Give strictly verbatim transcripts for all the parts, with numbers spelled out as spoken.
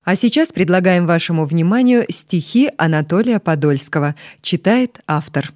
А сейчас предлагаем вашему вниманию стихи Анатолия Подольского. Читает автор.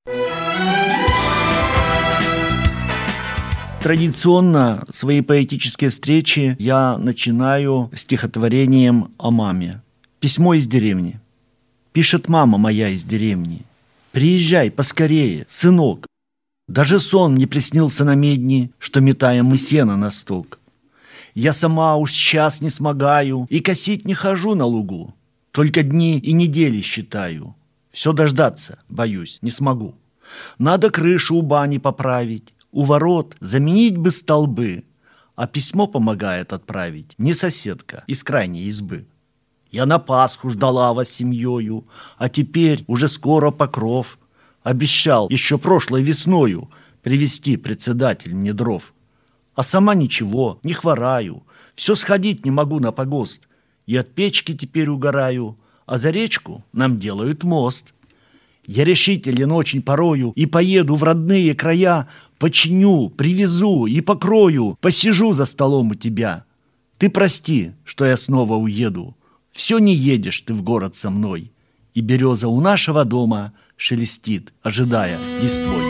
Традиционно свои поэтические встречи я начинаю стихотворением о маме. Письмо из деревни. Пишет мама моя из деревни. «Приезжай поскорее, сынок. Даже сон не приснился на медни, что метаем мы сено на сток. Я сама уж сейчас не смогаю и косить не хожу на лугу. Только дни и недели считаю. Все дождаться, боюсь, не смогу. Надо крышу у бани поправить, у ворот заменить бы столбы, а письмо помогает отправить не соседка из крайней избы. Я на Пасху ждала вас семьёю, а теперь уже скоро Покров. Обещал еще прошлой весною привезти председатель мне дров. А сама ничего, не хвораю, все сходить не могу на погост. И от печки теперь угораю, а за речку нам делают мост. Я решителен очень порою и поеду в родные края, починю, привезу и покрою, посижу за столом у тебя. Ты прости, что я снова уеду, все не едешь ты в город со мной, и береза у нашего дома шелестит, ожидая листвой.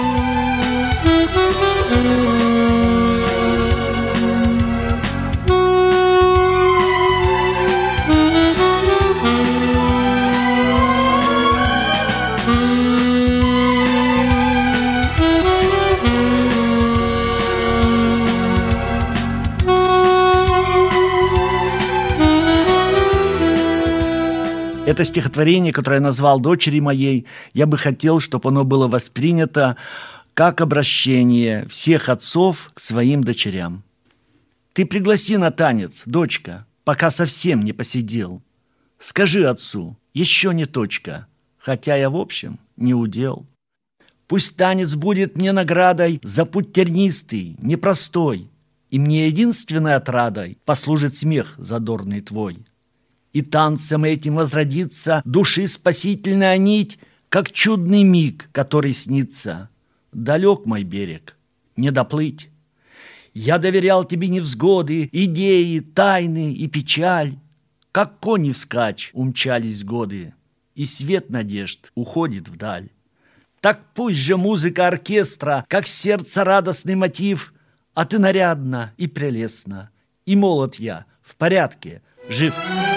Это стихотворение, которое я назвал дочери моей, я бы хотел, чтобы оно было воспринято как обращение всех отцов к своим дочерям. Ты пригласи на танец, дочка, пока совсем не посидел. Скажи отцу, еще не точка, хотя я в общем не удел. Пусть танец будет мне наградой за путь тернистый, непростой, и мне единственной отрадой послужит смех задорный твой. И танцем этим возродится души спасительная нить, как чудный миг, который снится. Далек мой берег, не доплыть. Я доверял тебе невзгоды, идеи, тайны и печаль. Как кони вскачь умчались годы, и свет надежд уходит вдаль. Так пусть же музыка оркестра, как сердце радостный мотив, а ты нарядна и прелестна, и молод я, в порядке, жив.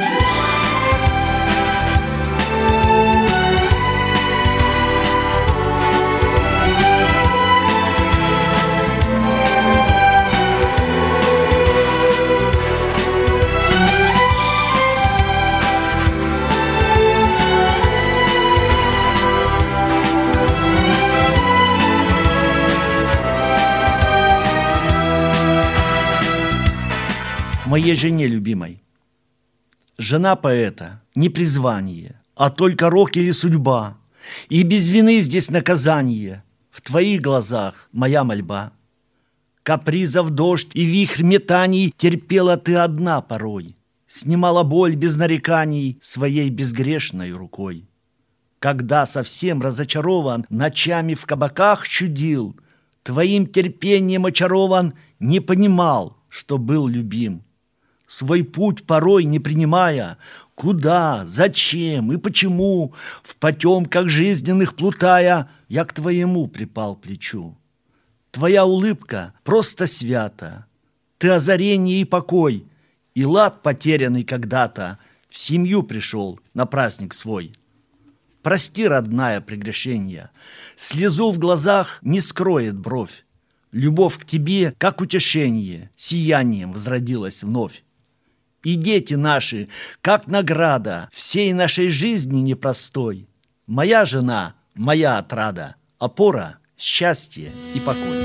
Моей жене любимой. Жена поэта не призвание, а только рок или судьба. И без вины здесь наказание. В твоих глазах моя мольба. Капризов дождь и вихрь метаний терпела ты одна порой. Снимала боль без нареканий своей безгрешной рукой. Когда совсем разочарован, ночами в кабаках чудил, твоим терпением очарован, не понимал, что был любим. Свой путь порой не принимая, куда, зачем и почему, в потемках жизненных плутая, я к твоему припал плечу. Твоя улыбка просто свята, ты озарение и покой, и лад, потерянный когда-то, в семью пришел на праздник свой. Прости, родная, прегрешение, слезу в глазах не скроет бровь. Любовь к тебе, как утешение, сиянием возродилась вновь. И дети наши, как награда всей нашей жизни непростой. Моя жена, моя отрада, опора, счастье и покой.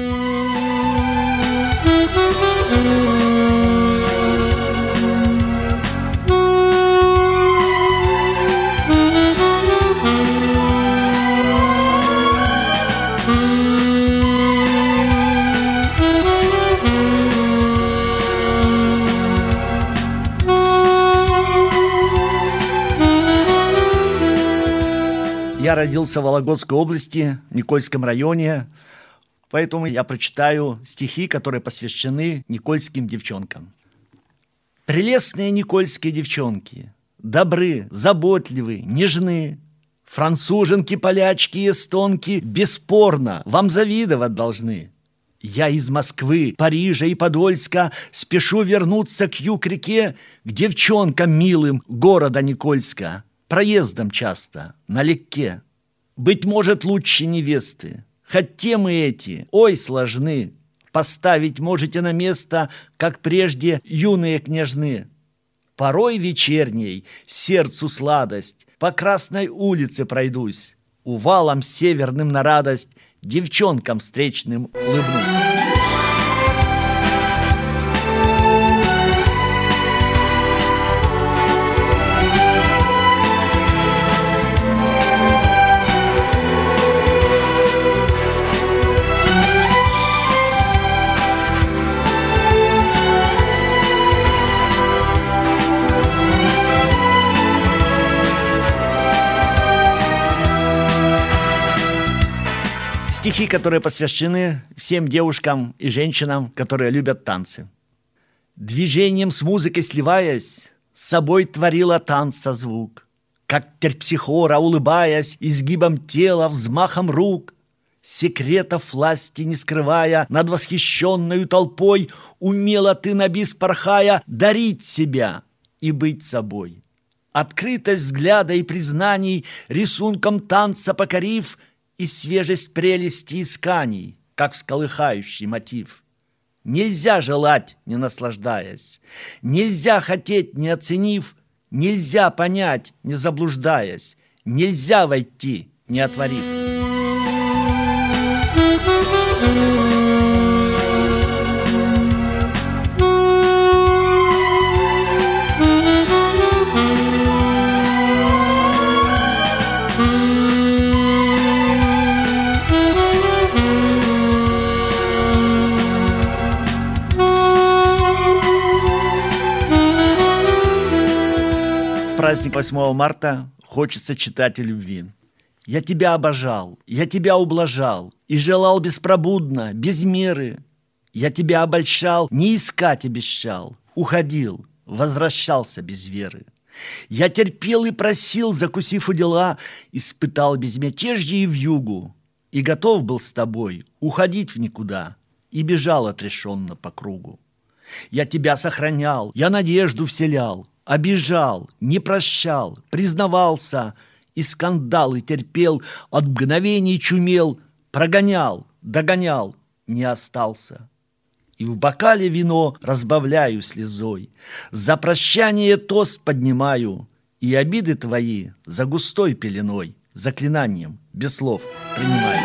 Я родился в Вологодской области, Никольском районе, поэтому я прочитаю стихи, которые посвящены никольским девчонкам. Прелестные никольские девчонки, добры, заботливы, нежны. Француженки, полячки, эстонки бесспорно вам завидовать должны. Я из Москвы, Парижа и Подольска спешу вернуться к юг-реке, к девчонкам милым города Никольска, проездом часто, налегке. Быть может, лучше невесты, хоть темы эти, ой, сложны. Поставить можете на место, как прежде, юные княжны. Порой вечерней сердцу сладость, по Красной улице пройдусь, увалом северным на радость девчонкам встречным улыбнусь. Стихи, которые посвящены всем девушкам и женщинам, которые любят танцы. Движением с музыкой сливаясь, с собой творила танца звук. Как терпсихора, улыбаясь, изгибом тела, взмахом рук, секретов власти не скрывая, над восхищенную толпой, умела ты на бис порхая дарить себя и быть собой. Открытость взгляда и признаний, рисунком танца покорив, и свежесть прелести исканий, как всколыхающий мотив. Нельзя желать, не наслаждаясь, нельзя хотеть, не оценив, нельзя понять, не заблуждаясь, нельзя войти, не отворив. Праздник восьмого марта хочется читать о любви. Я тебя обожал, я тебя ублажал и желал беспробудно, без меры. Я тебя обольщал, не искать обещал, уходил, возвращался без веры. Я терпел и просил, закусив у дела, испытал безмятежье и вьюгу, и готов был с тобой уходить в никуда, и бежал отрешенно по кругу. Я тебя сохранял, я надежду вселял, обижал, не прощал, признавался, и скандалы терпел, от мгновений чумел, прогонял, догонял, не остался. И в бокале вино разбавляю слезой, за прощание тост поднимаю, и обиды твои за густой пеленой, заклинанием без слов принимаю.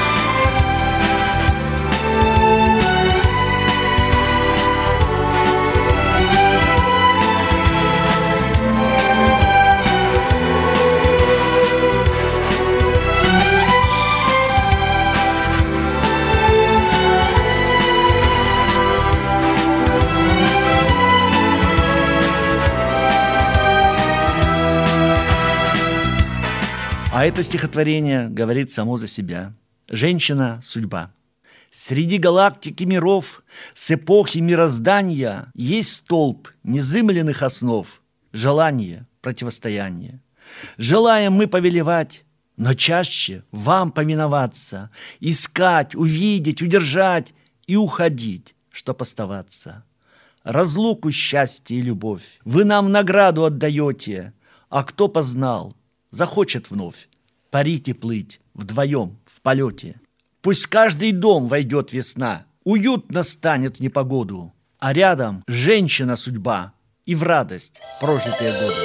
А это стихотворение говорит само за себя. Женщина – судьба. Среди галактики миров, с эпохи мироздания есть столб незымленных основ, желание, противостояние. Желаем мы повелевать, но чаще вам повиноваться, искать, увидеть, удержать и уходить, чтоб оставаться. Разлуку, счастье и любовь вы нам награду отдаете, а кто познал, захочет вновь парить и плыть вдвоем в полете. Пусть каждый дом войдет весна, уютно станет в непогоду, а рядом женщина-судьба и в радость прожитые годы.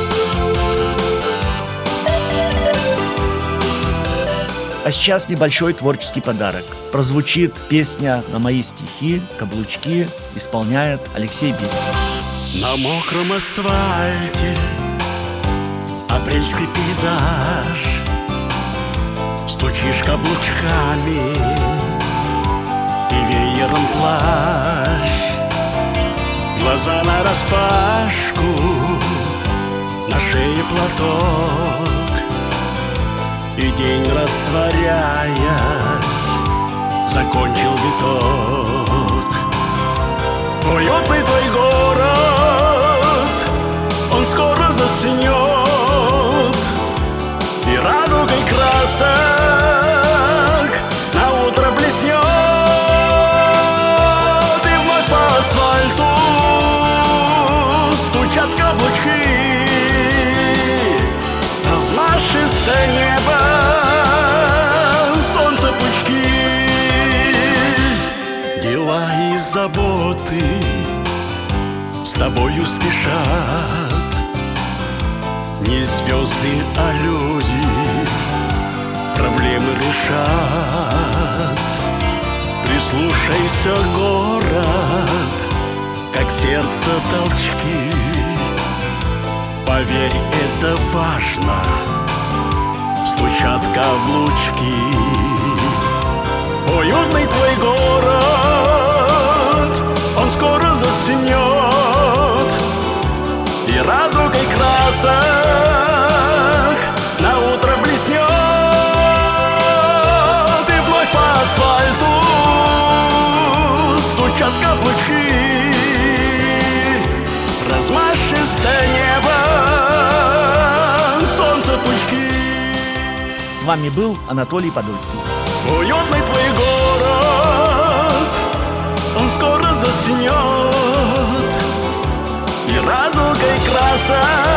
А сейчас небольшой творческий подарок. Прозвучит песня на мои стихи «Каблучки», исполняет Алексей Бирюк. На мокром асфальте апрельский пейзаж, стучишь каблучками и веером плащ, глаза нараспашку, на шее платок, и день, растворяясь, закончил виток. Твой опыт, твой город заснет, и радугой красок на утро блеснет, и вновь по асфальту стучат каблучки, размашистое небо, солнце пучки, дела и заботы с тобою спешат. Не звезды, а люди проблемы решат. Прислушайся, город, как сердце толчки. Поверь, это важно, стучат каблучки. Уютный твой город, он скоро заснет, и радугой красок на утро блеснет, и вновь по асфальту стучат каблучки, размашистое небо, солнце пучки. С вами был Анатолий Подольский. Уютный твой город, он скоро заснет, и радугой красок